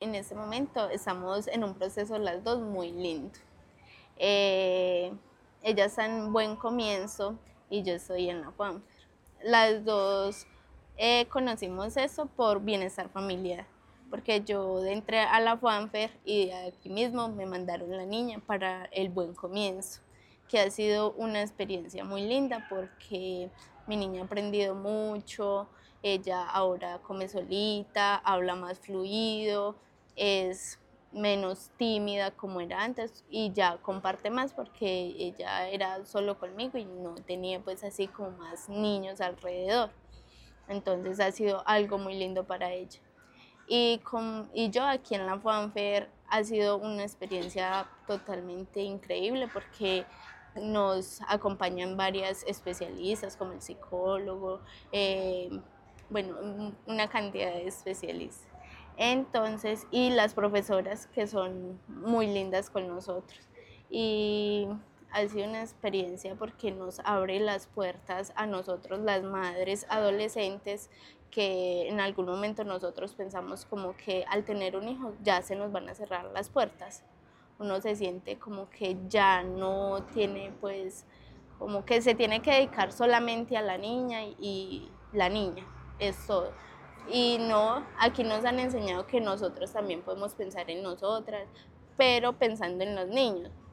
en este momento estamos en un proceso las dos muy lindo. Eh, Ella está en buen comienzo y yo estoy en la Juanfer. Las dos conocimos eso por bienestar familiar, porque yo entré a la Juanfer y aquí mismo me mandaron la niña para el buen comienzo, que ha sido una experiencia muy linda porque mi niña ha aprendido mucho, ella ahora come solita, habla más fluido, es menos tímida como era antes y ya comparte más porque ella era solo conmigo y no tenía pues así como más niños alrededor. Entonces ha sido algo muy lindo para ella. Y yo aquí en la Fanfair ha sido una experiencia totalmente increíble porque nos acompañan varias especialistas como el psicólogo, bueno, una cantidad de especialistas. Entonces, y las profesoras que son muy lindas con nosotros. Y ha sido una experiencia porque nos abre las puertas a nosotros, las madres adolescentes, que en algún momento nosotros pensamos como que al tener un hijo ya se nos van a cerrar las puertas. Uno se siente como que ya no tiene pues, como que se tiene que dedicar solamente a la niña y la niña, es todo. Y no, aquí nos han enseñado que nosotros también podemos pensar en nosotras, pero pensando en los niños,